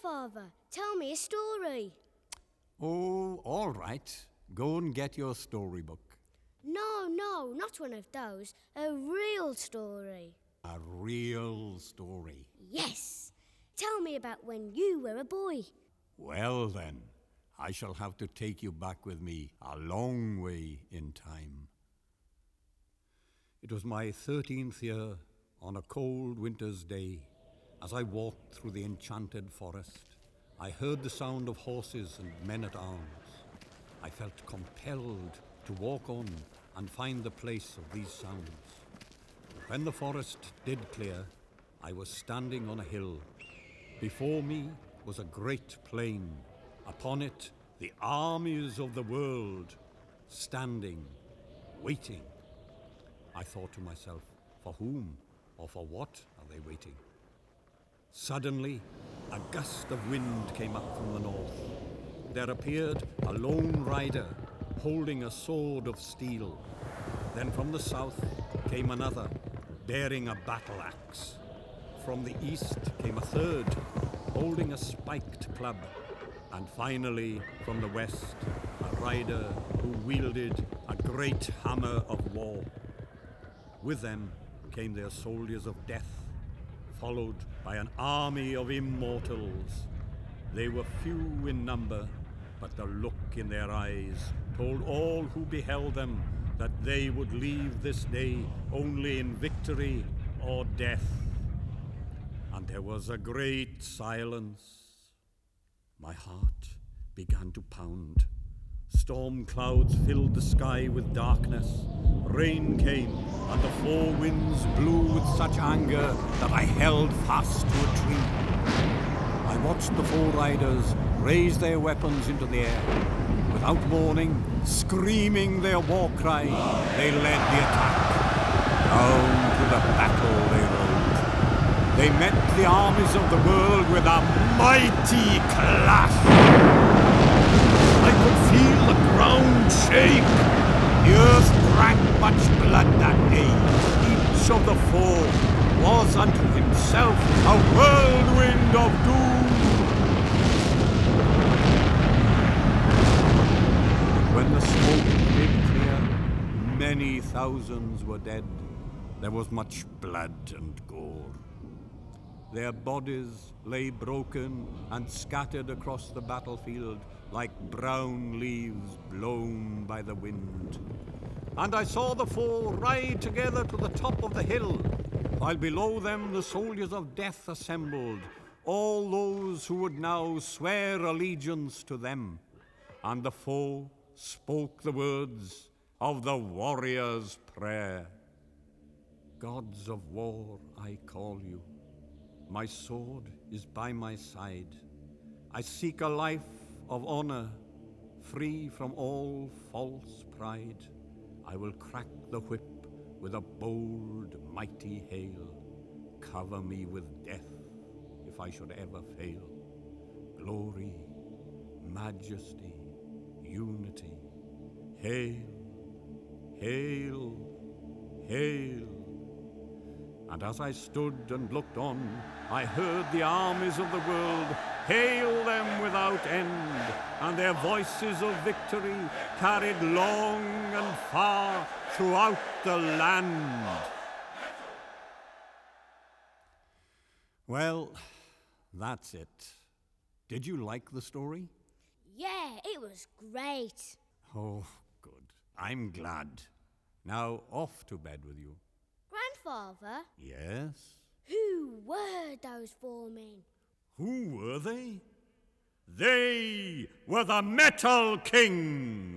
Grandfather, tell me a story. Oh, all right. Go and get your storybook. No, not one of those. A real story. A real story. Yes. Tell me about when you were a boy. Well then, I shall have to take you back with me a long way in time. It was my 13th year on a cold winter's day. As I walked through the enchanted forest, I heard the sound of horses and men-at-arms. I felt compelled to walk on and find the place of these sounds. When the forest did clear, I was standing on a hill. Before me was a great plain. Upon it, the armies of the world, standing, waiting. I thought to myself, for whom or for what are they waiting? Suddenly, a gust of wind came up from the north. There appeared a lone rider holding a sword of steel. Then from the south came another, bearing a battle axe. From the east came a third, holding a spiked club. And finally, from the west, a rider who wielded a great hammer of war. With them came their soldiers of death, followed by an army of immortals. They were few in number, but the look in their eyes told all who beheld them that they would leave this day only in victory or death. And there was a great silence. My heart began to pound. Storm clouds filled the sky with darkness. Rain came, and the four winds blew with such anger that I held fast to a tree. I watched the four riders raise their weapons into the air. Without warning, screaming their war cry, they led the attack. Down to the battle they rode. They met the armies of the world with a mighty clash. I could feel the ground shake. The earth drank much blood that day. Each of the four was unto himself a whirlwind of doom. When the smoke did clear, many thousands were dead. There was much blood and gore. Their bodies lay broken and scattered across the battlefield like brown leaves blown by the wind. And I saw the four ride together to the top of the hill, while below them the soldiers of death assembled, all those who would now swear allegiance to them. And the four spoke the words of the warrior's prayer. Gods of war, I call you. My sword is by my side. I seek a life of honor, free from all false pride. I will crack the whip with a bold, mighty hail. Cover me with death if I should ever fail. Glory, majesty, unity. Hail, hail, hail. And as I stood and looked on, I heard the armies of the world hail them without end, and their voices of victory carried long and far throughout the land. Well, that's it. Did you like the story? Yeah, it was great. Oh, good. I'm glad. Now off to bed with you. Grandfather, Yes? who were those four men? Who were they? They were the Metal Kings!